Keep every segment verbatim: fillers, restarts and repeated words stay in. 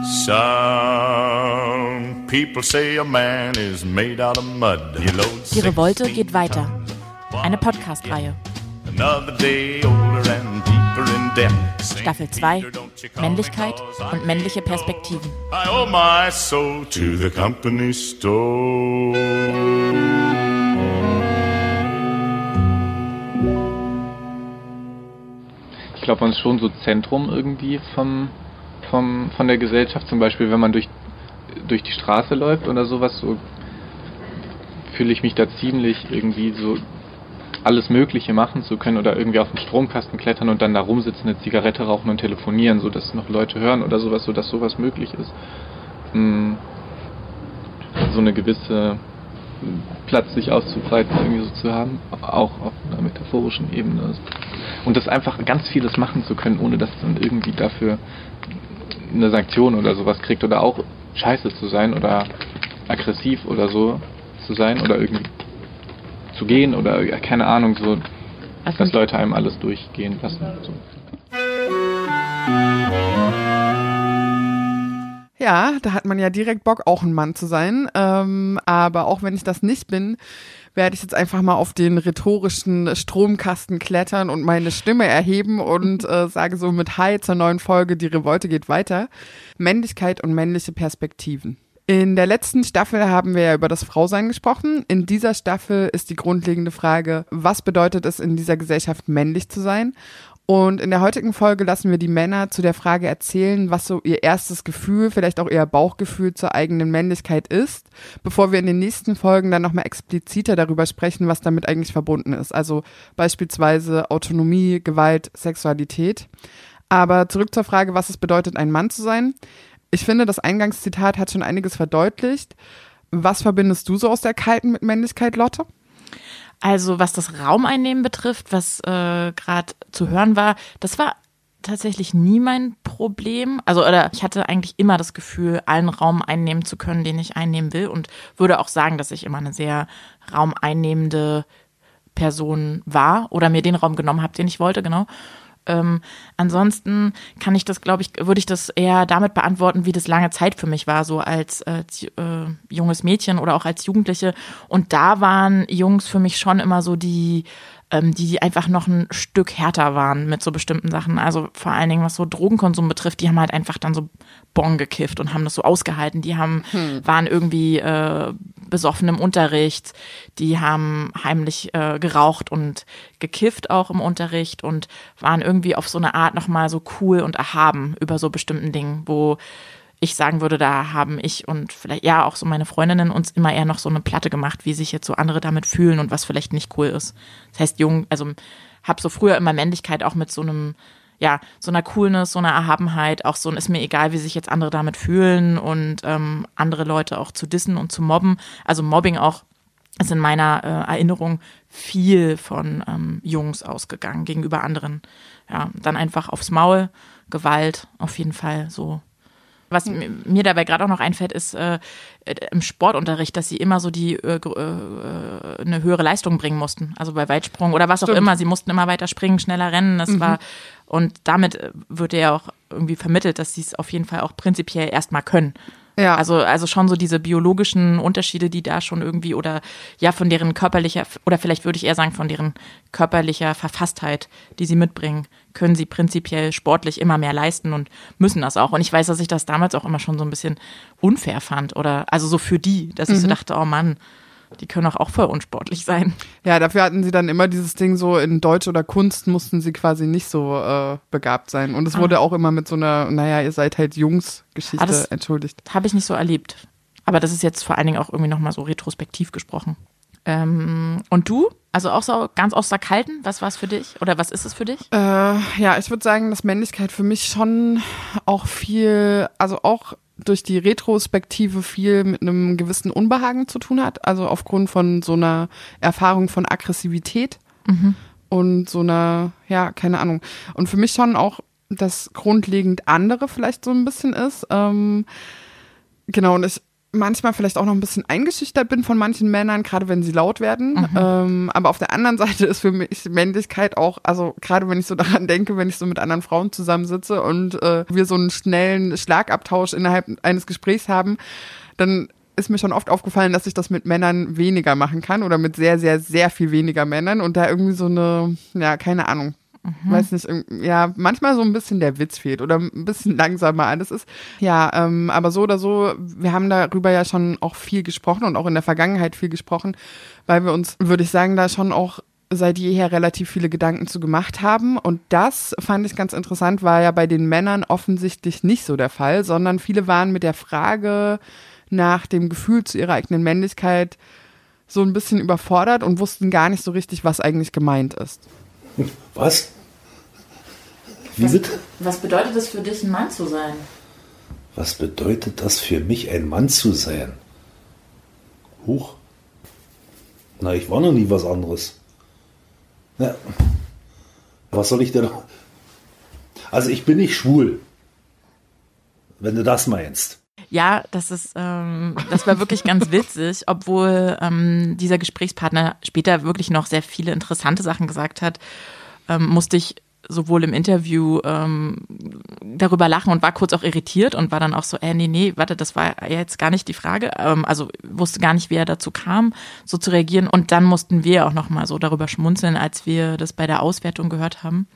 Some people say a man is made out of mud. Die Revolte geht weiter. Eine Podcast-Reihe. Staffel zwei. Männlichkeit und männliche Perspektiven. I owe my soul to the company store. Ich glaube, man ist schon so Zentrum irgendwie vom, vom, von der Gesellschaft. Zum Beispiel, wenn man durch, durch die Straße läuft oder sowas, so fühle ich mich da ziemlich irgendwie so alles Mögliche machen zu können oder irgendwie auf den Stromkasten klettern und dann da rumsitzen, eine Zigarette rauchen und telefonieren, sodass noch Leute hören oder sowas, sodass sowas möglich ist. So eine gewisse Platz, sich auszubreiten, irgendwie so zu haben, auch auf einer metaphorischen Ebene. Und das einfach ganz vieles machen zu können, ohne dass man irgendwie dafür eine Sanktion oder sowas kriegt oder auch scheiße zu sein oder aggressiv oder so zu sein oder irgendwie zu gehen oder keine Ahnung, so, also dass Leute einem alles durchgehen lassen. So. Ja, da hat man ja direkt Bock, auch ein Mann zu sein. Ähm, aber auch wenn ich das nicht bin, werde ich jetzt einfach mal auf den rhetorischen Stromkasten klettern und meine Stimme erheben und äh, sage so mit Hi zur neuen Folge, die Revolte geht weiter. Männlichkeit und männliche Perspektiven. In der letzten Staffel haben wir ja über das Frausein gesprochen. In dieser Staffel ist die grundlegende Frage, was bedeutet es in dieser Gesellschaft männlich zu sein? Und in der heutigen Folge lassen wir die Männer zu der Frage erzählen, was so ihr erstes Gefühl, vielleicht auch ihr Bauchgefühl zur eigenen Männlichkeit ist, bevor wir in den nächsten Folgen dann nochmal expliziter darüber sprechen, was damit eigentlich verbunden ist. Also beispielsweise Autonomie, Gewalt, Sexualität. Aber zurück zur Frage, was es bedeutet, ein Mann zu sein. Ich finde, das Eingangszitat hat schon einiges verdeutlicht. Was verbindest du so aus der Kalten mit Männlichkeit, Lotte? Also was das Raumeinnehmen betrifft, was äh, gerade zu hören war, das war tatsächlich nie mein Problem. Also oder ich hatte eigentlich immer das Gefühl, allen Raum einnehmen zu können, den ich einnehmen will und würde auch sagen, dass ich immer eine sehr raumeinnehmende Person war oder mir den Raum genommen habe, den ich wollte, genau. Ähm, ansonsten kann ich das, glaube ich, würde ich das eher damit beantworten, wie das lange Zeit für mich war, so als äh, äh, junges Mädchen oder auch als Jugendliche. Und da waren Jungs für mich schon immer so die, ähm, die einfach noch ein Stück härter waren mit so bestimmten Sachen. Also vor allen Dingen, was so Drogenkonsum betrifft, die haben halt einfach dann so Bon gekifft und haben das so ausgehalten. Die haben, hm. waren irgendwie äh, besoffen im Unterricht, die haben heimlich äh, geraucht und gekifft auch im Unterricht und waren irgendwie auf so eine Art nochmal so cool und erhaben über so bestimmten Dingen, wo ich sagen würde, da haben ich und vielleicht ja auch so meine Freundinnen uns immer eher noch so eine Platte gemacht, wie sich jetzt so andere damit fühlen und was vielleicht nicht cool ist. Das heißt, jung, also hab so früher immer Männlichkeit auch mit so einem ja, so einer Coolness, so einer Erhabenheit, auch so ein ist mir egal, wie sich jetzt andere damit fühlen und ähm, andere Leute auch zu dissen und zu mobben. Also Mobbing auch ist in meiner äh, Erinnerung viel von ähm, Jungs ausgegangen gegenüber anderen. Ja, dann einfach aufs Maul, Gewalt, auf jeden Fall so. Was m- mir dabei gerade auch noch einfällt, ist äh, im Sportunterricht, dass sie immer so die äh, äh, eine höhere Leistung bringen mussten. Also bei Weitsprung oder was auch Stimmt. immer. Sie mussten immer weiter springen, schneller rennen. Das mhm. war und damit wird ja auch irgendwie vermittelt, dass sie es auf jeden Fall auch prinzipiell erstmal können. Ja. Also, also schon so diese biologischen Unterschiede, die da schon irgendwie oder ja von deren körperlicher oder vielleicht würde ich eher sagen von deren körperlicher Verfasstheit, die sie mitbringen, können sie prinzipiell sportlich immer mehr leisten und müssen das auch. Und ich weiß, dass ich das damals auch immer schon so ein bisschen unfair fand oder also so für die, dass mhm. ich so dachte, oh Mann, die können auch, auch voll unsportlich sein. Ja, dafür hatten sie dann immer dieses Ding so, in Deutsch oder Kunst mussten sie quasi nicht so äh, begabt sein. Und es ah. wurde auch immer mit so einer, naja, ihr seid halt Jungs-Geschichte ah, das entschuldigt. Habe ich nicht so erlebt. Aber das ist jetzt vor allen Dingen auch irgendwie nochmal so retrospektiv gesprochen. Ähm, und du? Also auch so ganz aus der Kalten? Was war es für dich? Oder was ist es für dich? Äh, ja, ich würde sagen, dass Männlichkeit für mich schon auch viel, also auch durch die Retrospektive viel mit einem gewissen Unbehagen zu tun hat. Also aufgrund von so einer Erfahrung von Aggressivität mhm. und so einer, ja, keine Ahnung. Und für mich schon auch das grundlegend andere vielleicht so ein bisschen ist. Ähm, genau, und ich manchmal vielleicht auch noch ein bisschen eingeschüchtert bin von manchen Männern, gerade wenn sie laut werden. Mhm. Ähm, aber auf der anderen Seite ist für mich Männlichkeit auch, also gerade wenn ich so daran denke, wenn ich so mit anderen Frauen zusammensitze und äh, wir so einen schnellen Schlagabtausch innerhalb eines Gesprächs haben, dann ist mir schon oft aufgefallen, dass ich das mit Männern weniger machen kann oder mit sehr, sehr, sehr viel weniger Männern und da irgendwie so eine, ja, keine Ahnung, Mhm. weiß nicht, ja, manchmal so ein bisschen der Witz fehlt oder ein bisschen langsamer alles ist. Ja, ähm, aber so oder so, wir haben darüber ja schon auch viel gesprochen und auch in der Vergangenheit viel gesprochen, weil wir uns, würde ich sagen, da schon auch seit jeher relativ viele Gedanken zu gemacht haben. Und das fand ich ganz interessant, war ja bei den Männern offensichtlich nicht so der Fall, sondern viele waren mit der Frage nach dem Gefühl zu ihrer eigenen Männlichkeit so ein bisschen überfordert und wussten gar nicht so richtig, was eigentlich gemeint ist. Was? Wie bitte? Was bedeutet es für dich, ein Mann zu sein? Was bedeutet das für mich, ein Mann zu sein? Huch. Na, ich war noch nie was anderes. Ja. Was soll ich denn? Also ich bin nicht schwul. Wenn du das meinst. Ja, das ist, ähm, das war wirklich ganz witzig, obwohl ähm, dieser Gesprächspartner später wirklich noch sehr viele interessante Sachen gesagt hat, ähm, musste ich sowohl im Interview ähm, darüber lachen und war kurz auch irritiert und war dann auch so, äh, nee, nee, warte, das war jetzt gar nicht die Frage. Ähm, also wusste gar nicht, wie er dazu kam, so zu reagieren. Und dann mussten wir auch nochmal so darüber schmunzeln, als wir das bei der Auswertung gehört haben.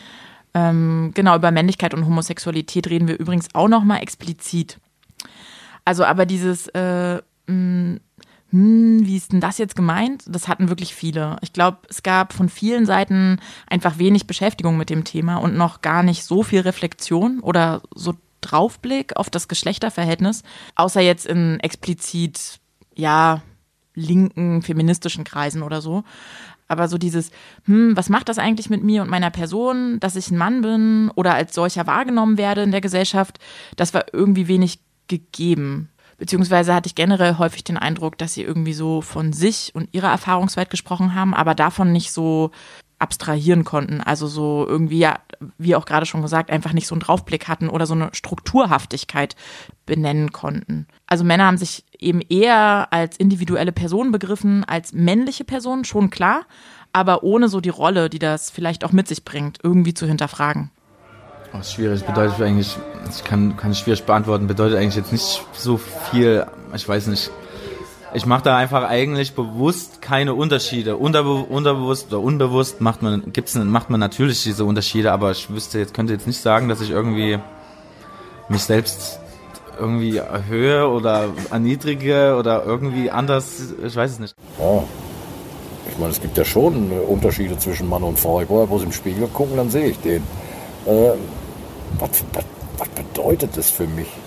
Ähm, genau, über Männlichkeit und Homosexualität reden wir übrigens auch nochmal explizit. Also aber dieses, äh, mh, hm, wie ist denn das jetzt gemeint? Das hatten wirklich viele. Ich glaube, es gab von vielen Seiten einfach wenig Beschäftigung mit dem Thema und noch gar nicht so viel Reflexion oder so Draufblick auf das Geschlechterverhältnis, außer jetzt in explizit, ja, linken, feministischen Kreisen oder so. Aber so dieses, hm, was macht das eigentlich mit mir und meiner Person, dass ich ein Mann bin oder als solcher wahrgenommen werde in der Gesellschaft, das war irgendwie wenig gegeben. Beziehungsweise hatte ich generell häufig den Eindruck, dass sie irgendwie so von sich und ihrer Erfahrungswelt gesprochen haben, aber davon nicht so abstrahieren konnten. Also so irgendwie, ja, wie auch gerade schon gesagt, einfach nicht so einen Draufblick hatten oder so eine Strukturhaftigkeit benennen konnten. Also Männer haben sich eben eher als individuelle Personen begriffen, als männliche Personen, schon klar, aber ohne so die Rolle, die das vielleicht auch mit sich bringt, irgendwie zu hinterfragen. Oh, ist schwierig, bedeutet eigentlich, ich kann, kann es schwierig beantworten, bedeutet eigentlich jetzt nicht so viel, ich weiß nicht. Ich mache da einfach eigentlich bewusst keine Unterschiede. Unterbe- unterbewusst oder unbewusst macht man, gibt's, macht man natürlich diese Unterschiede, aber ich wüsste jetzt, könnte jetzt nicht sagen, dass ich irgendwie mich selbst irgendwie erhöhe oder erniedrige oder irgendwie anders, ich weiß es nicht. Ja. Ich meine, es gibt ja schon Unterschiede zwischen Mann und Frau. Ich wollte bloß im Spiegel gucken, dann sehe ich den. Äh, was, was, was bedeutet das für mich?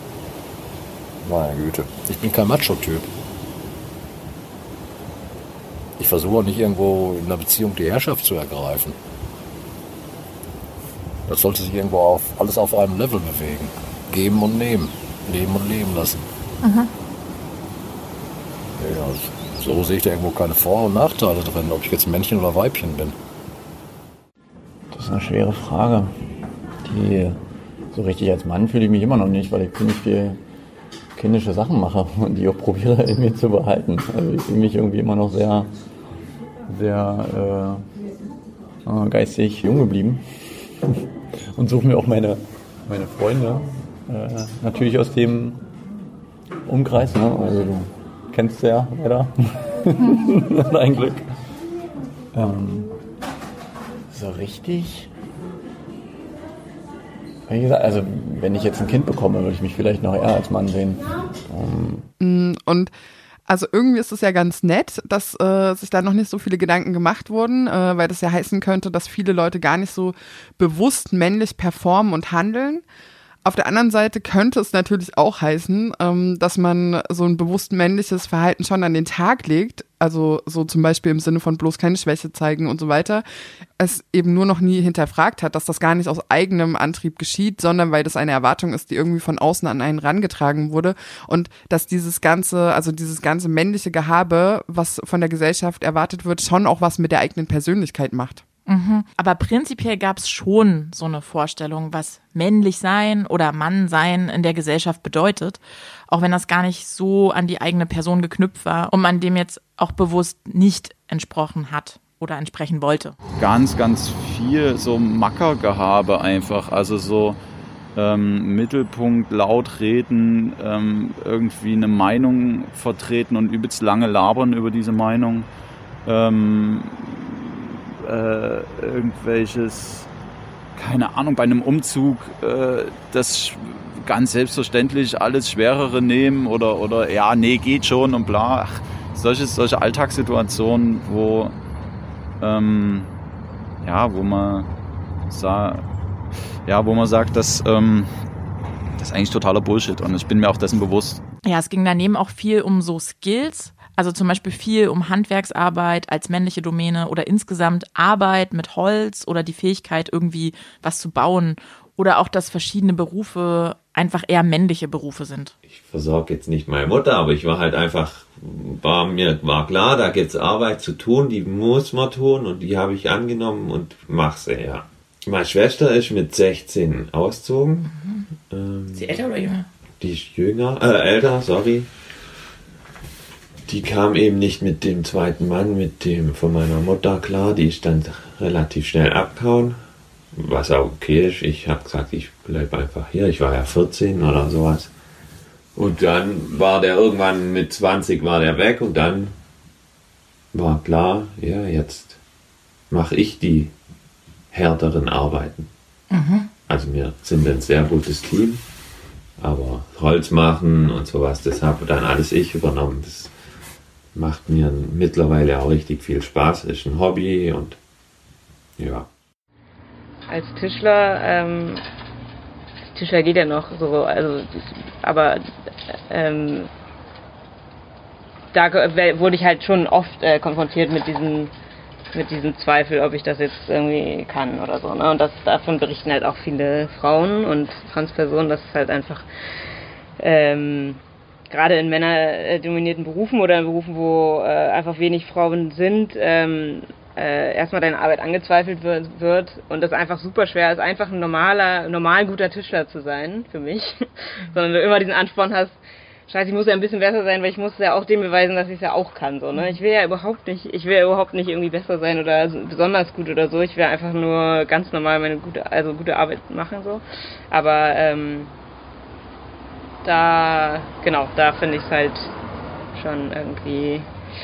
Meine Güte, ich bin kein Macho-Typ. Ich versuche auch nicht irgendwo in einer Beziehung die Herrschaft zu ergreifen. Das sollte sich irgendwo auf, alles auf einem Level bewegen. Geben und nehmen. Leben und leben lassen. Mhm. Ja, so sehe ich da irgendwo keine Vor- und Nachteile drin, ob ich jetzt Männchen oder Weibchen bin. Das ist eine schwere Frage. Die, so richtig als Mann fühle ich mich immer noch nicht, weil ich ziemlich viel kindische Sachen mache und die auch probiere in mir zu behalten. Also ich fühle mich irgendwie immer noch sehr, sehr äh, geistig jung geblieben und suche mir auch meine, meine Freunde äh, natürlich aus dem Umkreis. Ne? Also du kennst ja leider dein Glück. Ähm, so richtig... Wie gesagt, also wenn ich jetzt ein Kind bekomme, würde ich mich vielleicht noch eher als Mann sehen. Um Und also irgendwie ist es ja ganz nett, dass äh, sich da noch nicht so viele Gedanken gemacht wurden, äh, weil das ja heißen könnte, dass viele Leute gar nicht so bewusst männlich performen und handeln. Auf der anderen Seite könnte es natürlich auch heißen, ähm, dass man so ein bewusst männliches Verhalten schon an den Tag legt, also so zum Beispiel im Sinne von bloß keine Schwäche zeigen und so weiter, es eben nur noch nie hinterfragt hat, dass das gar nicht aus eigenem Antrieb geschieht, sondern weil das eine Erwartung ist, die irgendwie von außen an einen rangetragen wurde und dass dieses ganze, also dieses ganze männliche Gehabe, was von der Gesellschaft erwartet wird, schon auch was mit der eigenen Persönlichkeit macht. Mhm. Aber prinzipiell gab es schon so eine Vorstellung, was männlich sein oder Mann sein in der Gesellschaft bedeutet, auch wenn das gar nicht so an die eigene Person geknüpft war und man dem jetzt auch bewusst nicht entsprochen hat oder entsprechen wollte. Ganz, ganz viel so Mackergehabe einfach, also so ähm, Mittelpunkt, laut reden, ähm, irgendwie eine Meinung vertreten und übelst lange labern über diese Meinung. Ähm, äh, irgendwelches, keine Ahnung, bei einem Umzug äh, das ganz selbstverständlich alles Schwerere nehmen oder, oder ja, nee, geht schon und bla. Ach, solche, solche Alltagssituationen, wo ähm, ja, wo man sah, ja, wo man sagt, dass ähm, das ist eigentlich totaler Bullshit und ich bin mir auch dessen bewusst. Ja, es ging daneben auch viel um so Skills, also zum Beispiel viel um Handwerksarbeit als männliche Domäne oder insgesamt Arbeit mit Holz oder die Fähigkeit, irgendwie was zu bauen oder auch, dass verschiedene Berufe einfach eher männliche Berufe sind. Ich versorge jetzt nicht meine Mutter, aber ich war halt einfach, war mir war klar, da gibt's Arbeit zu tun, die muss man tun und die habe ich angenommen und mach sie, ja. Meine Schwester ist mit sechzehn ausgezogen. Mhm. Ähm, ist sie älter oder jünger? Die ist jünger, äh, älter, sorry. Die kam eben nicht mit dem zweiten Mann, mit dem von meiner Mutter klar. Die ist dann relativ schnell abgehauen, was auch okay ist. Ich habe gesagt, ich bleibe einfach hier. Ich war ja vierzehn oder sowas. Und dann war der irgendwann mit zwanzig war der weg und dann war klar, ja, jetzt mache ich die härteren Arbeiten. Mhm. Also wir sind ein sehr gutes Team, aber Holz machen und sowas, das habe dann alles ich übernommen. Das macht mir mittlerweile auch richtig viel Spaß, ist ein Hobby und ja. Als Tischler, ähm, Tischler geht ja noch so, also, aber ähm, da wurde ich halt schon oft äh, konfrontiert mit diesen mit diesem Zweifel, ob ich das jetzt irgendwie kann oder so, ne? Und das, davon berichten halt auch viele Frauen und Transpersonen, dass es halt einfach ähm, gerade in männerdominierten Berufen oder in Berufen, wo äh, einfach wenig Frauen sind, ähm, äh, erstmal deine Arbeit angezweifelt wird, wird und das einfach super schwer ist, einfach ein normaler, normal guter Tischler zu sein, für mich, sondern du immer diesen Ansporn hast, scheiße, ich muss ja ein bisschen besser sein, weil ich muss ja auch dem beweisen, dass ich es ja auch kann, so, ne? Ich will ja überhaupt nicht, ich will ja überhaupt nicht irgendwie besser sein oder besonders gut oder so, ich will einfach nur ganz normal meine gute, also gute Arbeit machen, so, aber, ähm, da, genau, da finde ich es halt schon irgendwie,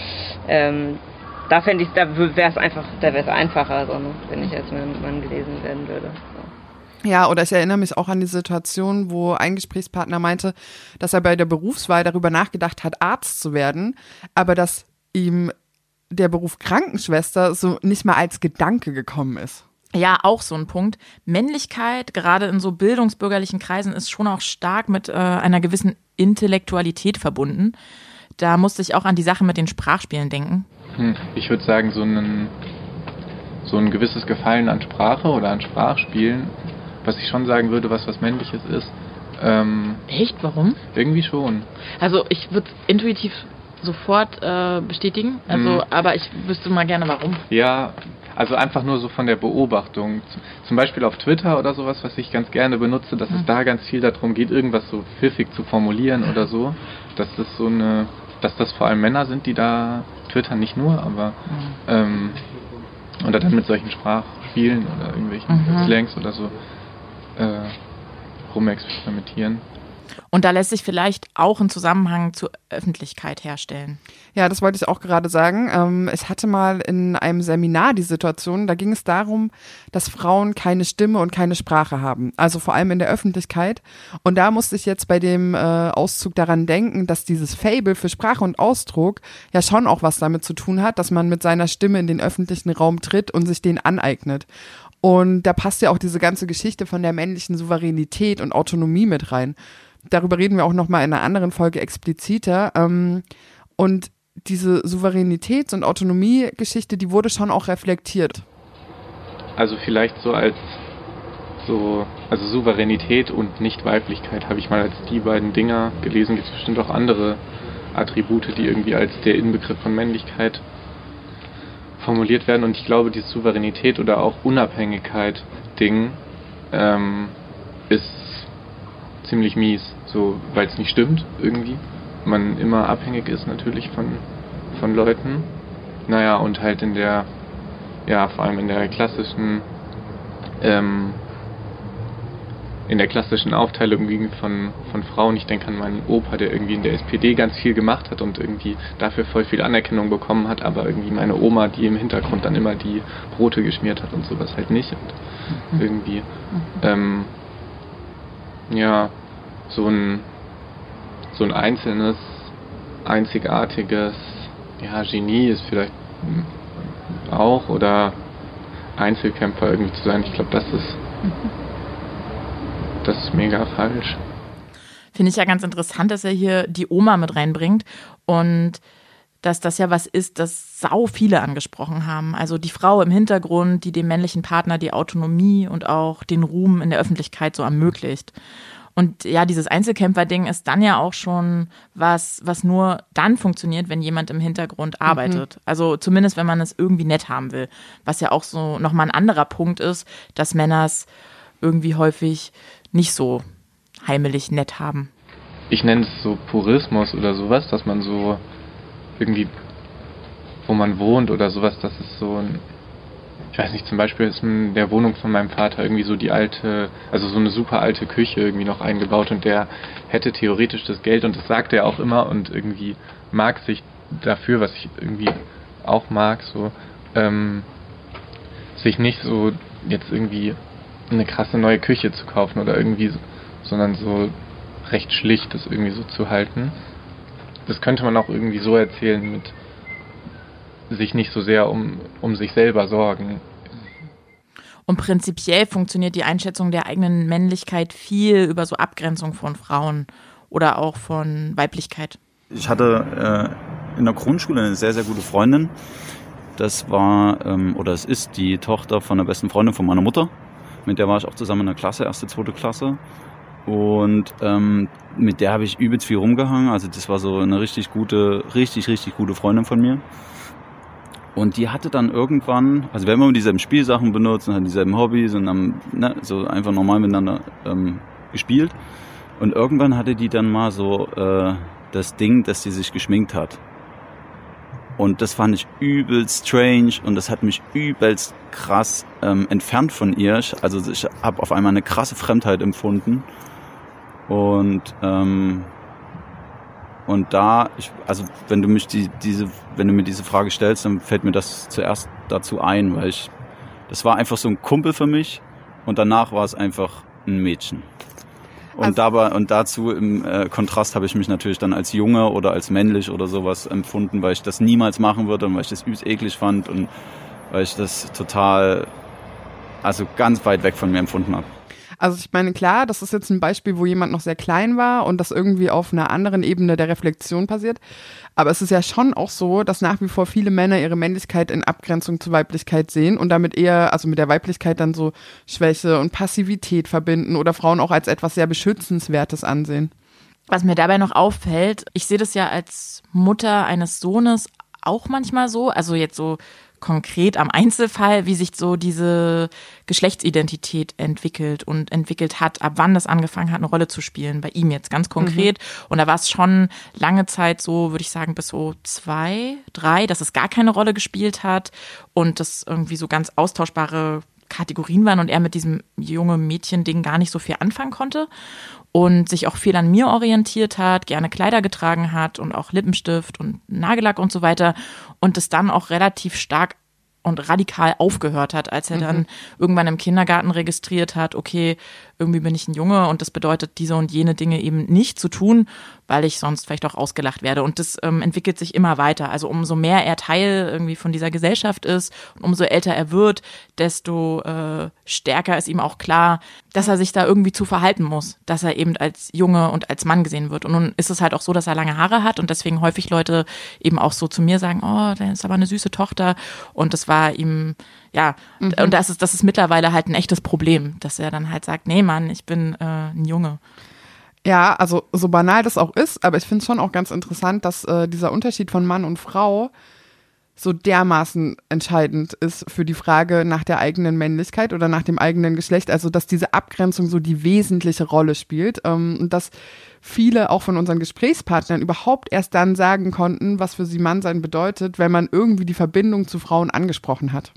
ähm, da fände ich, da wäre es einfach, da wäre es einfacher, so, ne, wenn ich als Mann gelesen werden würde. So. Ja, oder ich erinnere mich auch an die Situation, wo ein Gesprächspartner meinte, dass er bei der Berufswahl darüber nachgedacht hat, Arzt zu werden, aber dass ihm der Beruf Krankenschwester so nicht mal als Gedanke gekommen ist. Ja, auch so ein Punkt. Männlichkeit, gerade in so bildungsbürgerlichen Kreisen, ist schon auch stark mit äh, einer gewissen Intellektualität verbunden. Da musste ich auch an die Sache mit den Sprachspielen denken. Hm, ich würde sagen, so ein, so ein gewisses Gefallen an Sprache oder an Sprachspielen, was ich schon sagen würde, was was Männliches ist. Ähm, Echt? Warum? Irgendwie schon. Also ich würde es intuitiv sofort äh, bestätigen, also, hm. aber ich wüsste mal gerne, warum. Ja, also einfach nur so von der Beobachtung. Zum Beispiel auf Twitter oder sowas, was ich ganz gerne benutze, dass mhm. es da ganz viel darum geht, irgendwas so pfiffig zu formulieren oder so. Dass das so eine, dass das vor allem Männer sind, die da twittern, nicht nur, aber mhm. ähm, oder dann mit solchen Sprachspielen oder irgendwelchen mhm. Slangs oder so äh, rumexperimentieren. Und da lässt sich vielleicht auch ein Zusammenhang zur Öffentlichkeit herstellen. Ja, das wollte ich auch gerade sagen. Ich hatte mal in einem Seminar die Situation, da ging es darum, dass Frauen keine Stimme und keine Sprache haben. Also vor allem in der Öffentlichkeit. Und da musste ich jetzt bei dem Auszug daran denken, dass dieses Faible für Sprache und Ausdruck ja schon auch was damit zu tun hat, dass man mit seiner Stimme in den öffentlichen Raum tritt und sich den aneignet. Und da passt ja auch diese ganze Geschichte von der männlichen Souveränität und Autonomie mit rein. Darüber reden wir auch nochmal in einer anderen Folge expliziter. Und diese Souveränitäts- und Autonomie-Geschichte, die wurde schon auch reflektiert. Also vielleicht so als so, also Souveränität und Nicht-Weiblichkeit habe ich mal als die beiden Dinger gelesen. Gibt es bestimmt auch andere Attribute, die irgendwie als der Inbegriff von Männlichkeit formuliert werden. Und ich glaube, dieses Souveränität oder auch Unabhängigkeit-Ding ähm, ist ziemlich mies, so, weil es nicht stimmt irgendwie. Man immer abhängig ist natürlich von, von Leuten. Naja, und halt in der, ja, vor allem in der klassischen, ähm, in der klassischen Aufteilung von, von Frauen. Ich denke an meinen Opa, der irgendwie in der S P D ganz viel gemacht hat und irgendwie dafür voll viel Anerkennung bekommen hat, aber irgendwie meine Oma, die im Hintergrund dann immer die Brote geschmiert hat und sowas halt nicht. Und irgendwie, ähm, ja, so ein, so ein einzelnes, einzigartiges, ja, Genie ist vielleicht auch, oder Einzelkämpfer irgendwie zu sein. Ich glaube, das ist Das ist mega falsch. Finde ich ja ganz interessant, dass er hier die Oma mit reinbringt und dass das ja was ist, das sau viele angesprochen haben. Also die Frau im Hintergrund, die dem männlichen Partner die Autonomie und auch den Ruhm in der Öffentlichkeit so ermöglicht. Und ja, dieses Einzelkämpfer-Ding ist dann ja auch schon was, was nur dann funktioniert, wenn jemand im Hintergrund arbeitet. Mhm. Also zumindest, wenn man es irgendwie nett haben will. Was ja auch so nochmal ein anderer Punkt ist, dass Männer es irgendwie häufig nicht so heimelig nett haben. Ich nenne es so Purismus oder sowas, dass man so irgendwie, wo man wohnt oder sowas, das ist so ein, ich weiß nicht, zum Beispiel ist in der Wohnung von meinem Vater irgendwie so die alte, also so eine super alte Küche irgendwie noch eingebaut und der hätte theoretisch das Geld und das sagt er auch immer und irgendwie mag sich dafür, was ich irgendwie auch mag, so, ähm, sich nicht so jetzt irgendwie eine krasse neue Küche zu kaufen oder irgendwie, sondern so recht schlicht das irgendwie so zu halten. Das könnte man auch irgendwie so erzählen mit sich nicht so sehr um, um sich selber sorgen. Und prinzipiell funktioniert die Einschätzung der eigenen Männlichkeit viel über so Abgrenzung von Frauen oder auch von Weiblichkeit. Ich hatte äh, in der Grundschule eine sehr, sehr gute Freundin. Das war, ähm, oder es ist die Tochter von der besten Freundin von meiner Mutter. Mit der war ich auch zusammen in der Klasse, erste, zweite Klasse. Und ähm, mit der habe ich übelst viel rumgehangen. Also das war so eine richtig gute, richtig, richtig gute Freundin von mir. Und die hatte dann irgendwann, also wir haben immer dieselben Spielsachen benutzt und hatten dieselben Hobbys und haben ne, so einfach normal miteinander ähm, gespielt. Und irgendwann hatte die dann mal so äh, das Ding, dass sie sich geschminkt hat. Und das fand ich übelst strange und das hat mich übelst krass ähm, entfernt von ihr. Also ich habe auf einmal eine krasse Fremdheit empfunden. Und ähm, und da, ich, also wenn du mich die, diese, wenn du mir diese Frage stellst, dann fällt mir das zuerst dazu ein, weil ich, das war einfach so ein Kumpel für mich und danach war es einfach ein Mädchen. Und also, dabei und dazu im äh, Kontrast habe ich mich natürlich dann als Junge oder als männlich oder sowas empfunden, weil ich das niemals machen würde und weil ich das übelst eklig fand und weil ich das total, also ganz weit weg von mir empfunden habe. Also ich meine, klar, das ist jetzt ein Beispiel, wo jemand noch sehr klein war und das irgendwie auf einer anderen Ebene der Reflexion passiert. Aber es ist ja schon auch so, dass nach wie vor viele Männer ihre Männlichkeit in Abgrenzung zur Weiblichkeit sehen und damit eher, also mit der Weiblichkeit dann so Schwäche und Passivität verbinden oder Frauen auch als etwas sehr Beschützenswertes ansehen. Was mir dabei noch auffällt, ich sehe das ja als Mutter eines Sohnes auch manchmal so, also jetzt so konkret am Einzelfall, wie sich so diese Geschlechtsidentität entwickelt und entwickelt hat, ab wann das angefangen hat, eine Rolle zu spielen, bei ihm jetzt ganz konkret. Mhm. Und da war es schon lange Zeit so, würde ich sagen, bis so zwei, drei, dass es gar keine Rolle gespielt hat und das irgendwie so ganz austauschbare Kategorien waren und er mit diesem junge Mädchen-Ding gar nicht so viel anfangen konnte und sich auch viel an mir orientiert hat, gerne Kleider getragen hat und auch Lippenstift und Nagellack und so weiter und es dann auch relativ stark und radikal aufgehört hat, als er dann mhm. irgendwann im Kindergarten registriert hat, okay, irgendwie bin ich ein Junge und das bedeutet, diese und jene Dinge eben nicht zu tun, weil ich sonst vielleicht auch ausgelacht werde. Und das ähm, entwickelt sich immer weiter. Also umso mehr er Teil irgendwie von dieser Gesellschaft ist und umso älter er wird, desto äh, stärker ist ihm auch klar, dass er sich da irgendwie zu verhalten muss, dass er eben als Junge und als Mann gesehen wird. Und nun ist es halt auch so, dass er lange Haare hat und deswegen häufig Leute eben auch so zu mir sagen, oh, der ist aber eine süße Tochter. Und das war ihm, ja, mhm. und das ist, das ist mittlerweile halt ein echtes Problem, dass er dann halt sagt, nee, Mann, ich bin äh, ein Junge. Ja, also so banal das auch ist, aber ich finde es schon auch ganz interessant, dass äh, dieser Unterschied von Mann und Frau so dermaßen entscheidend ist für die Frage nach der eigenen Männlichkeit oder nach dem eigenen Geschlecht, also dass diese Abgrenzung so die wesentliche Rolle spielt ähm, und dass viele auch von unseren Gesprächspartnern überhaupt erst dann sagen konnten, was für sie Mannsein bedeutet, wenn man irgendwie die Verbindung zu Frauen angesprochen hat.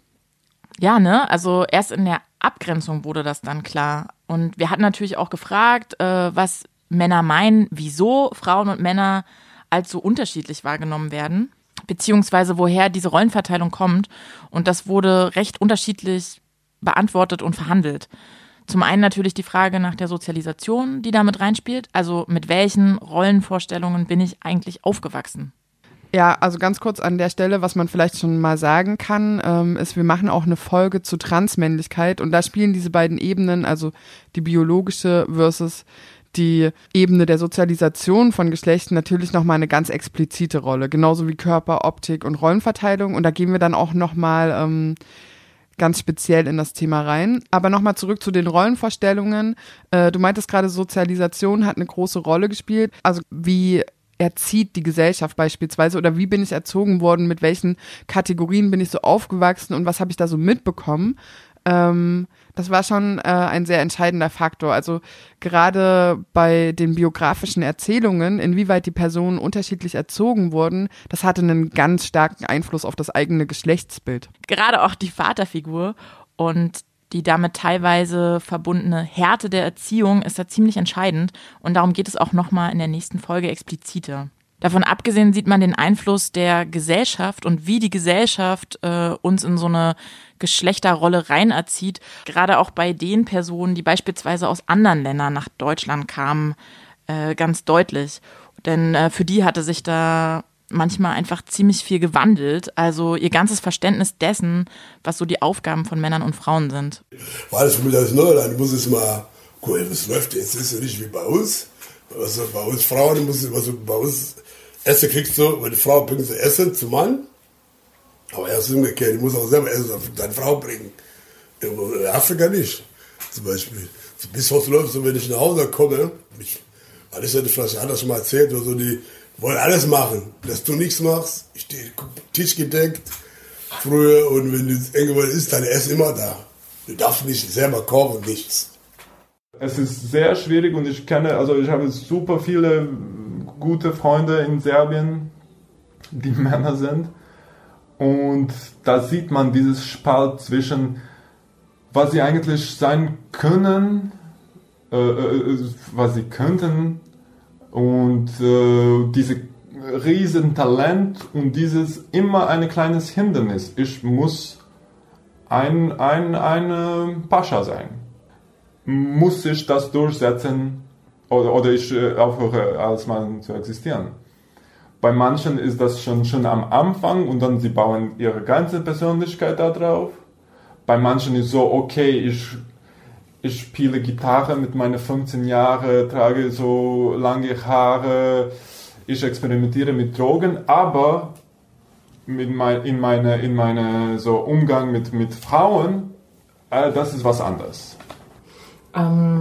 Ja, ne, also erst in der Abgrenzung wurde das dann klar. Und wir hatten natürlich auch gefragt, äh, was Männer meinen, wieso Frauen und Männer als so unterschiedlich wahrgenommen werden, beziehungsweise woher diese Rollenverteilung kommt. Und das wurde recht unterschiedlich beantwortet und verhandelt. Zum einen natürlich die Frage nach der Sozialisation, die da mit reinspielt. Also mit welchen Rollenvorstellungen bin ich eigentlich aufgewachsen? Ja, also ganz kurz an der Stelle, was man vielleicht schon mal sagen kann, ähm, ist, wir machen auch eine Folge zu Transmännlichkeit und da spielen diese beiden Ebenen, also die biologische versus die Ebene der Sozialisation von Geschlechtern natürlich nochmal eine ganz explizite Rolle, genauso wie Körper, Optik und Rollenverteilung. Und da gehen wir dann auch nochmal ähm, ganz speziell in das Thema rein. Aber nochmal zurück zu den Rollenvorstellungen. Äh, du meintest gerade, Sozialisation hat eine große Rolle gespielt. Also wie erzieht die Gesellschaft beispielsweise oder wie bin ich erzogen worden, mit welchen Kategorien bin ich so aufgewachsen und was habe ich da so mitbekommen? Ähm, das war schon äh, ein sehr entscheidender Faktor. Also gerade bei den biografischen Erzählungen, inwieweit die Personen unterschiedlich erzogen wurden, das hatte einen ganz starken Einfluss auf das eigene Geschlechtsbild. Gerade auch die Vaterfigur und die damit teilweise verbundene Härte der Erziehung ist da ziemlich entscheidend und darum geht es auch nochmal in der nächsten Folge expliziter. Davon abgesehen sieht man den Einfluss der Gesellschaft und wie die Gesellschaft äh, uns in so eine Geschlechterrolle reinerzieht, gerade auch bei den Personen, die beispielsweise aus anderen Ländern nach Deutschland kamen, äh, ganz deutlich. Denn äh, für die hatte sich da manchmal einfach ziemlich viel gewandelt, also ihr ganzes Verständnis dessen, was so die Aufgaben von Männern und Frauen sind. War das für mich das Neuland, muss es mal gucken, was läuft jetzt, ist ja nicht wie bei uns. Also bei uns Frauen, muss also bei uns Essen kriegst du, wenn die Frau bringt sie Essen zum Mann, aber erst umgekehrt, die muss auch selber Essen auf deine Frau bringen. In Afrika nicht, zum Beispiel. Bis heute läuft so, wenn ich nach Hause komme, ich, alles hätte vielleicht anders schon mal erzählt, oder so, die wollen alles machen, dass du nichts machst, ich stehe Tisch gedeckt, früher, und wenn du irgendwann isst, dein Essen immer da. Du darfst nicht selber kochen, nichts. Es ist sehr schwierig und ich kenne, also ich habe super viele gute Freunde in Serbien, die Männer sind. Und da sieht man dieses Spalt zwischen, was sie eigentlich sein können, äh, was sie könnten, und äh, diese riesen Talent und dieses immer ein kleines Hindernis. Ich muss ein, ein, ein Pascha sein. Muss ich das durchsetzen oder, oder ich äh, aufhöre als Mann zu existieren. Bei manchen ist das schon, schon am Anfang und dann sie bauen ihre ganze Persönlichkeit da drauf. Bei manchen ist so, okay, ich, ich spiele Gitarre mit meinen fünfzehn Jahren, trage so lange Haare, ich experimentiere mit Drogen, aber mit mein, in meinem in meine, so Umgang mit, mit Frauen, äh, das ist was anderes. Ähm,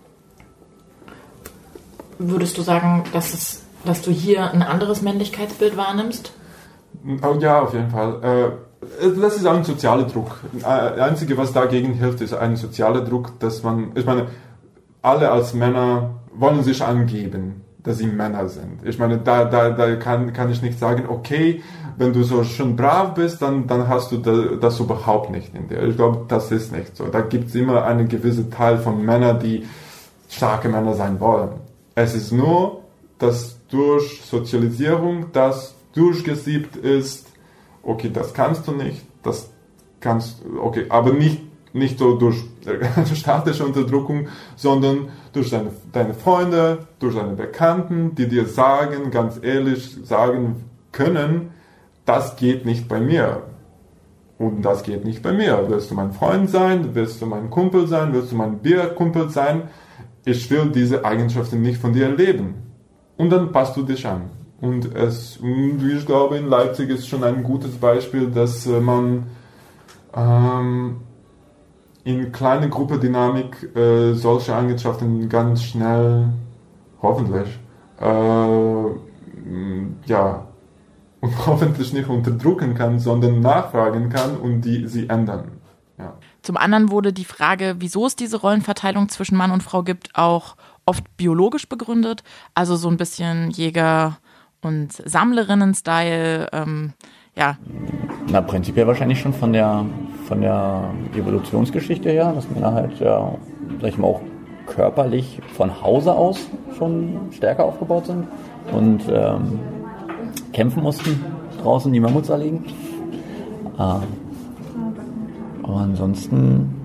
würdest du sagen, dass, es, dass du hier ein anderes Männlichkeitsbild wahrnimmst? Oh, ja, auf jeden Fall. Äh, das ist ein sozialer Druck. Das Einzige, was dagegen hilft, ist ein sozialer Druck, dass man, ich meine, alle als Männer wollen sich angeben, dass sie Männer sind. Ich meine, da, da, da kann, kann ich nicht sagen, okay, wenn du so schon brav bist, dann, dann hast du das, das überhaupt nicht in dir. Ich glaube, das ist nicht so. Da gibt es immer einen gewissen Teil von Männern, die starke Männer sein wollen. Es ist nur, dass durch Sozialisierung das durchgesiebt ist, okay, das kannst du nicht, das kannst du, okay, aber nicht, nicht so durch staatliche Unterdrückung, sondern durch deine, deine Freunde, durch deine Bekannten, die dir sagen, ganz ehrlich sagen können, das geht nicht bei mir. Und das geht nicht bei mir. Willst du mein Freund sein? Willst du mein Kumpel sein? Willst du mein Bierkumpel sein? Ich will diese Eigenschaften nicht von dir erleben. Und dann passt du dich an. Und es, ich glaube, in Leipzig ist schon ein gutes Beispiel, dass man ähm, in kleiner Gruppendynamik äh, solche Eigenschaften ganz schnell, hoffentlich, äh, ja, und hoffentlich nicht unterdrücken kann, sondern nachfragen kann und die sie ändern. Ja. Zum anderen wurde die Frage, wieso es diese Rollenverteilung zwischen Mann und Frau gibt, auch oft biologisch begründet. Also so ein bisschen Jäger- und Sammlerinnen-Style, ähm, ja. Na, prinzipiell wahrscheinlich schon von der, von der Evolutionsgeschichte her, dass Männer halt, ja, sag ich mal, auch körperlich von Hause aus schon stärker aufgebaut sind und ähm, kämpfen mussten, draußen die Mammuts erlegen. Äh, aber ansonsten,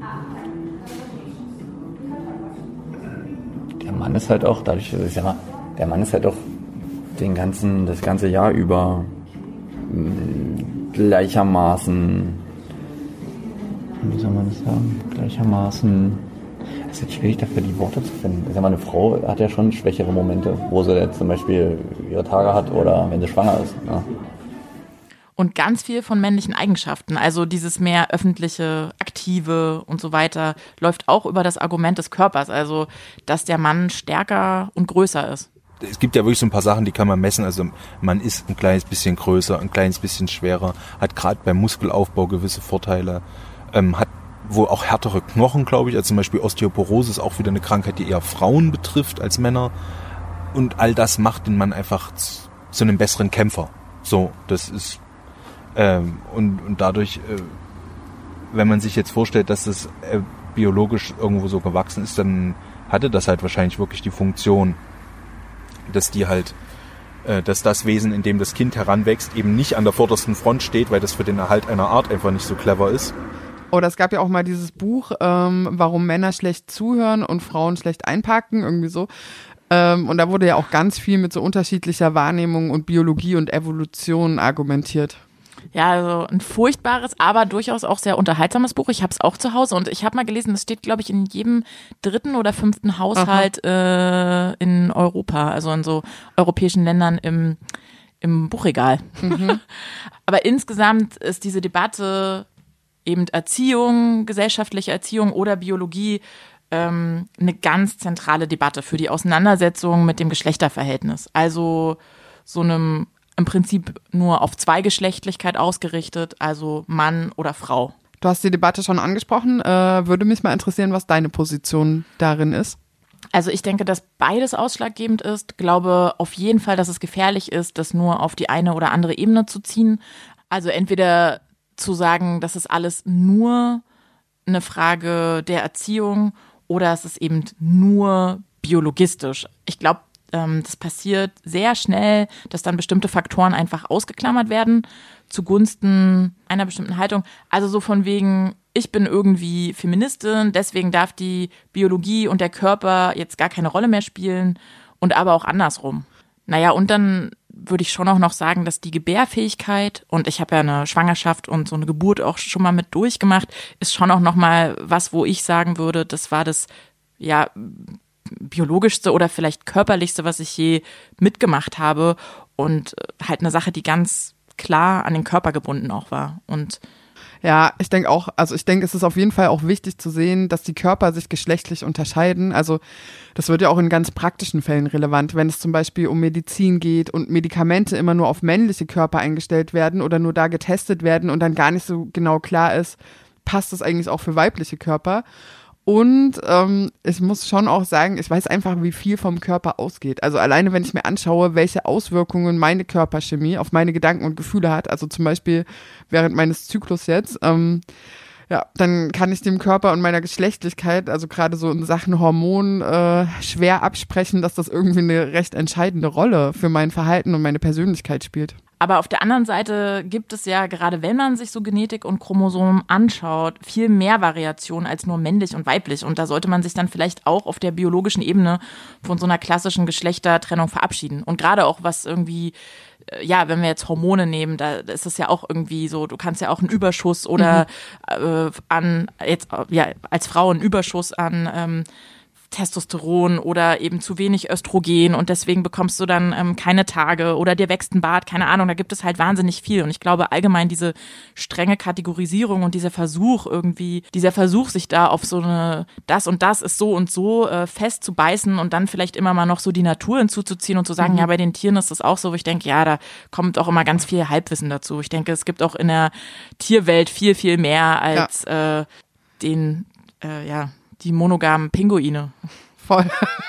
der Mann ist halt auch, dadurch, ich sag mal, der Mann ist halt auch den ganzen, das ganze Jahr über gleichermaßen, wie soll man das sagen, gleichermaßen, es ist jetzt schwierig dafür die Worte zu finden. Ich sag mal, eine Frau hat ja schon schwächere Momente, wo sie jetzt zum Beispiel ihre Tage hat oder wenn sie schwanger ist. Ja. Und ganz viel von männlichen Eigenschaften, also dieses mehr öffentliche, aktive und so weiter, läuft auch über das Argument des Körpers, also dass der Mann stärker und größer ist. Es gibt ja wirklich so ein paar Sachen, die kann man messen. Also man ist ein kleines bisschen größer, ein kleines bisschen schwerer, hat gerade beim Muskelaufbau gewisse Vorteile, ähm, hat wohl auch härtere Knochen, glaube ich. Also zum Beispiel Osteoporose ist auch wieder eine Krankheit, die eher Frauen betrifft als Männer. Und all das macht den Mann einfach zu, zu einem besseren Kämpfer. So, das ist ähm, und, und dadurch, äh, wenn man sich jetzt vorstellt, dass das äh, biologisch irgendwo so gewachsen ist, dann hatte das halt wahrscheinlich wirklich die Funktion, dass die halt, äh, dass das Wesen, in dem das Kind heranwächst, eben nicht an der vordersten Front steht, weil das für den Erhalt einer Art einfach nicht so clever ist. Oder es gab ja auch mal dieses Buch, ähm, warum Männer schlecht zuhören und Frauen schlecht einparken, irgendwie so. Ähm, und da wurde ja auch ganz viel mit so unterschiedlicher Wahrnehmung und Biologie und Evolution argumentiert. Ja, also ein furchtbares, aber durchaus auch sehr unterhaltsames Buch. Ich habe es auch zu Hause und ich habe mal gelesen, das steht, glaube ich, in jedem dritten oder fünften Haushalt äh, in Europa, also in so europäischen Ländern im, im Buchregal. Mhm. Aber insgesamt ist diese Debatte eben Erziehung, gesellschaftliche Erziehung oder Biologie ähm, eine ganz zentrale Debatte für die Auseinandersetzung mit dem Geschlechterverhältnis. Also so einem im Prinzip nur auf Zweigeschlechtlichkeit ausgerichtet, also Mann oder Frau. Du hast die Debatte schon angesprochen. Äh, würde mich mal interessieren, was deine Position darin ist. Also ich denke, dass beides ausschlaggebend ist. Glaube auf jeden Fall, dass es gefährlich ist, das nur auf die eine oder andere Ebene zu ziehen. Also entweder zu sagen, das ist alles nur eine Frage der Erziehung oder es ist eben nur biologistisch. Ich glaube, das passiert sehr schnell, dass dann bestimmte Faktoren einfach ausgeklammert werden zugunsten einer bestimmten Haltung. Also so von wegen, ich bin irgendwie Feministin, deswegen darf die Biologie und der Körper jetzt gar keine Rolle mehr spielen und aber auch andersrum. Naja, und dann würde ich schon auch noch sagen, dass die Gebärfähigkeit, und ich habe ja eine Schwangerschaft und so eine Geburt auch schon mal mit durchgemacht, ist schon auch nochmal was, wo ich sagen würde, das war das, ja, biologischste oder vielleicht körperlichste, was ich je mitgemacht habe und halt eine Sache, die ganz klar an den Körper gebunden auch war. Und ja, ich denke auch, also ich denke, es ist auf jeden Fall auch wichtig zu sehen, dass die Körper sich geschlechtlich unterscheiden. Also das wird ja auch in ganz praktischen Fällen relevant, wenn es zum Beispiel um Medizin geht und Medikamente immer nur auf männliche Körper eingestellt werden oder nur da getestet werden und dann gar nicht so genau klar ist, passt das eigentlich auch für weibliche Körper. Und ähm, ich muss schon auch sagen, ich weiß einfach, wie viel vom Körper ausgeht. Also alleine, wenn ich mir anschaue, welche Auswirkungen meine Körperchemie auf meine Gedanken und Gefühle hat, also zum Beispiel während meines Zyklus jetzt, ähm, ja, dann kann ich dem Körper und meiner Geschlechtlichkeit, also gerade so in Sachen Hormonen, äh, schwer absprechen, dass das irgendwie eine recht entscheidende Rolle für mein Verhalten und meine Persönlichkeit spielt. Aber auf der anderen Seite gibt es ja, gerade wenn man sich so Genetik und Chromosomen anschaut, viel mehr Variationen als nur männlich und weiblich. Und da sollte man sich dann vielleicht auch auf der biologischen Ebene von so einer klassischen Geschlechtertrennung verabschieden. Und gerade auch was irgendwie, ja, wenn wir jetzt Hormone nehmen, da ist es ja auch irgendwie so, du kannst ja auch einen Überschuss oder mhm. äh, an, jetzt ja als Frau einen Überschuss an ähm, Testosteron oder eben zu wenig Östrogen und deswegen bekommst du dann ähm, keine Tage oder dir wächst ein Bart, keine Ahnung, da gibt es halt wahnsinnig viel. Und ich glaube allgemein diese strenge Kategorisierung und dieser Versuch irgendwie, dieser Versuch, sich da auf so eine, das und das ist so und so äh, fest zu beißen und dann vielleicht immer mal noch so die Natur hinzuzuziehen und zu sagen, mhm. ja, bei den Tieren ist das auch so, wo ich denke, ja, da kommt auch immer ganz viel Halbwissen dazu. Ich denke, es gibt auch in der Tierwelt viel, viel mehr als ja. äh, den, äh, ja, die monogamen Pinguine. Voll.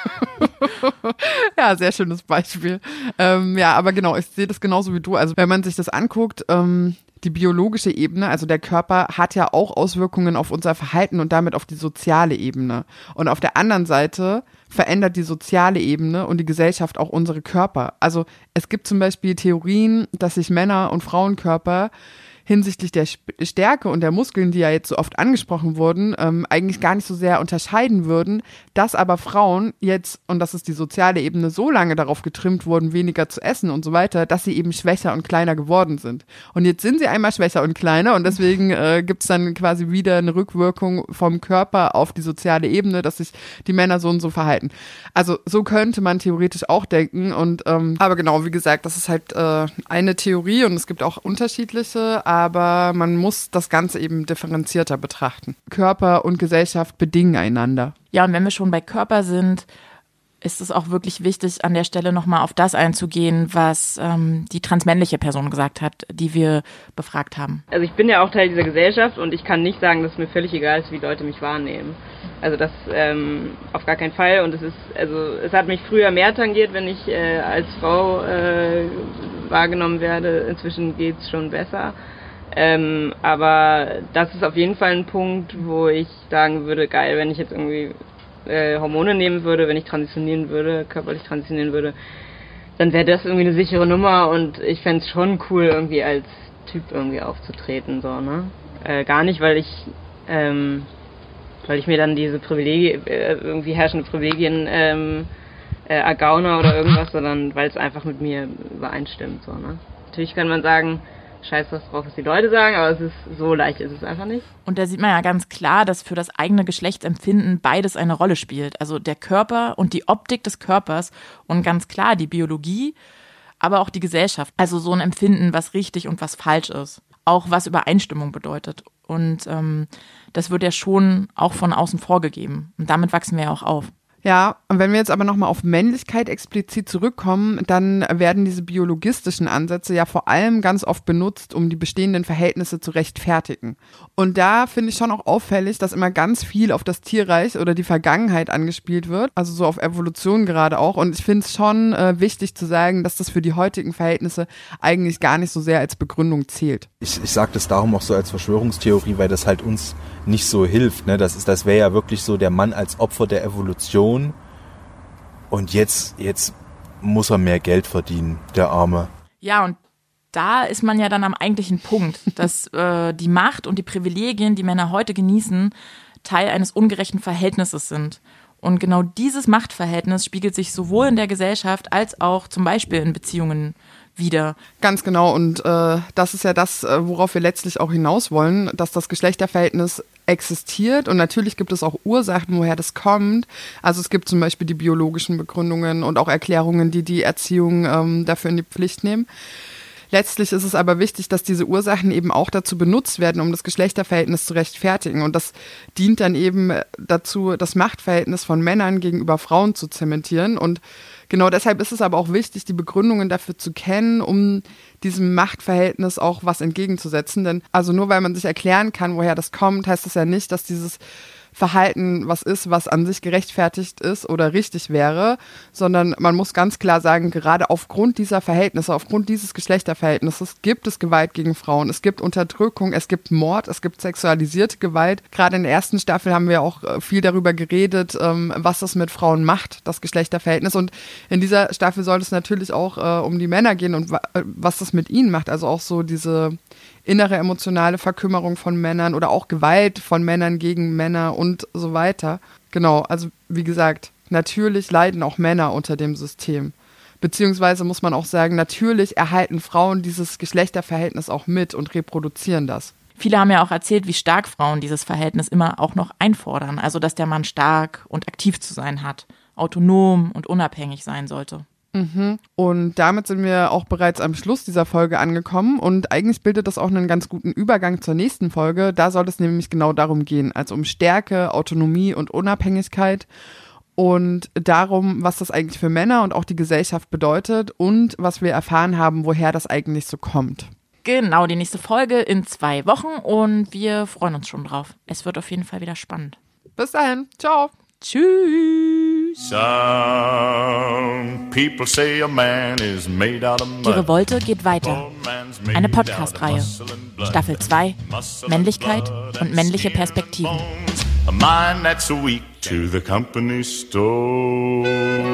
Ja, sehr schönes Beispiel. Ähm, ja, aber genau, ich sehe das genauso wie du. Also wenn man sich das anguckt, ähm, die biologische Ebene, also der Körper hat ja auch Auswirkungen auf unser Verhalten und damit auf die soziale Ebene. Und auf der anderen Seite verändert die soziale Ebene und die Gesellschaft auch unsere Körper. Also es gibt zum Beispiel Theorien, dass sich Männer- und Frauenkörper hinsichtlich der Stärke und der Muskeln, die ja jetzt so oft angesprochen wurden, ähm, eigentlich gar nicht so sehr unterscheiden würden, dass aber Frauen jetzt, und das ist die soziale Ebene, so lange darauf getrimmt wurden, weniger zu essen und so weiter, dass sie eben schwächer und kleiner geworden sind. Und jetzt sind sie einmal schwächer und kleiner und deswegen äh, gibt es dann quasi wieder eine Rückwirkung vom Körper auf die soziale Ebene, dass sich die Männer so und so verhalten. Also so könnte man theoretisch auch denken. Und ähm, aber genau, wie gesagt, das ist halt äh, eine Theorie und es gibt auch unterschiedliche, aber man muss das Ganze eben differenzierter betrachten. Körper und Gesellschaft bedingen einander. Ja, und wenn wir schon bei Körper sind, ist es auch wirklich wichtig, an der Stelle nochmal auf das einzugehen, was ähm, die transmännliche Person gesagt hat, die wir befragt haben. Also ich bin ja auch Teil dieser Gesellschaft und ich kann nicht sagen, dass es mir völlig egal ist, wie Leute mich wahrnehmen. Also das ähm, auf gar keinen Fall. Und es ist, also es hat mich früher mehr tangiert, wenn ich äh, als Frau äh, wahrgenommen werde. Inzwischen geht's schon besser. Ähm, aber das ist auf jeden Fall ein Punkt, wo ich sagen würde, geil, wenn ich jetzt irgendwie äh, Hormone nehmen würde, wenn ich transitionieren würde, körperlich transitionieren würde, dann wäre das irgendwie eine sichere Nummer und ich fände es schon cool, irgendwie als Typ irgendwie aufzutreten, so, ne? Äh, gar nicht, weil ich, ähm, weil ich mir dann diese Privilegien, äh, irgendwie herrschende Privilegien ähm, äh, ergaune oder irgendwas, sondern weil es einfach mit mir übereinstimmt, so, ne? Natürlich kann man sagen, scheiß was drauf, was die Leute sagen, aber es ist so leicht ist es einfach nicht. Und da sieht man ja ganz klar, dass für das eigene Geschlechtsempfinden beides eine Rolle spielt. Also der Körper und die Optik des Körpers und ganz klar die Biologie, aber auch die Gesellschaft. Also so ein Empfinden, was richtig und was falsch ist. Auch was Übereinstimmung bedeutet. Und ähm, das wird ja schon auch von außen vorgegeben. Und damit wachsen wir ja auch auf. Ja, und wenn wir jetzt aber nochmal auf Männlichkeit explizit zurückkommen, dann werden diese biologistischen Ansätze ja vor allem ganz oft benutzt, um die bestehenden Verhältnisse zu rechtfertigen. Und da finde ich schon auch auffällig, dass immer ganz viel auf das Tierreich oder die Vergangenheit angespielt wird, also so auf Evolution gerade auch. Und ich finde es schon äh, wichtig zu sagen, dass das für die heutigen Verhältnisse eigentlich gar nicht so sehr als Begründung zählt. Ich, ich sage das darum auch so als Verschwörungstheorie, weil das halt uns nicht so hilft. Ne? Das ist, das wäre ja wirklich so der Mann als Opfer der Evolution. Und jetzt, jetzt muss er mehr Geld verdienen, der Arme. Ja, und da ist man ja dann am eigentlichen Punkt, dass äh, die Macht und die Privilegien, die Männer heute genießen, Teil eines ungerechten Verhältnisses sind. Und genau dieses Machtverhältnis spiegelt sich sowohl in der Gesellschaft als auch zum Beispiel in Beziehungen wieder. Ganz genau, und äh, das ist ja das, worauf wir letztlich auch hinaus wollen, dass das Geschlechterverhältnis existiert und natürlich gibt es auch Ursachen, woher das kommt. Also es gibt zum Beispiel die biologischen Begründungen und auch Erklärungen, die die Erziehung ähm, dafür in die Pflicht nehmen. Letztlich ist es aber wichtig, dass diese Ursachen eben auch dazu benutzt werden, um das Geschlechterverhältnis zu rechtfertigen. Und das dient dann eben dazu, das Machtverhältnis von Männern gegenüber Frauen zu zementieren. Und genau deshalb ist es aber auch wichtig, die Begründungen dafür zu kennen, um diesem Machtverhältnis auch was entgegenzusetzen. Denn also nur weil man sich erklären kann, woher das kommt, heißt das ja nicht, dass dieses Verhalten was ist, was an sich gerechtfertigt ist oder richtig wäre, sondern man muss ganz klar sagen, gerade aufgrund dieser Verhältnisse, aufgrund dieses Geschlechterverhältnisses gibt es Gewalt gegen Frauen, es gibt Unterdrückung, es gibt Mord, es gibt sexualisierte Gewalt. Gerade in der ersten Staffel haben wir auch viel darüber geredet, was das mit Frauen macht, das Geschlechterverhältnis, und in dieser Staffel soll es natürlich auch äh, um die Männer gehen und wa- was das mit ihnen macht, also auch so diese innere emotionale Verkümmerung von Männern oder auch Gewalt von Männern gegen Männer und so weiter. Genau, also wie gesagt, natürlich leiden auch Männer unter dem System. Beziehungsweise muss man auch sagen, natürlich erhalten Frauen dieses Geschlechterverhältnis auch mit und reproduzieren das. Viele haben ja auch erzählt, wie stark Frauen dieses Verhältnis immer auch noch einfordern. Also, dass der Mann stark und aktiv zu sein hat, autonom und unabhängig sein sollte. Mhm. Und damit sind wir auch bereits am Schluss dieser Folge angekommen und eigentlich bildet das auch einen ganz guten Übergang zur nächsten Folge. Da soll es nämlich genau darum gehen, also um Stärke, Autonomie und Unabhängigkeit und darum, was das eigentlich für Männer und auch die Gesellschaft bedeutet und was wir erfahren haben, woher das eigentlich so kommt. Genau, die nächste Folge in zwei Wochen und wir freuen uns schon drauf. Es wird auf jeden Fall wieder spannend. Bis dahin, ciao. Tschüss. Some people say a man is made out of mud. Die Revolte geht weiter. Eine Podcast-Reihe. Staffel zwei. Männlichkeit und männliche Perspektiven. A mind that's weak to the company store.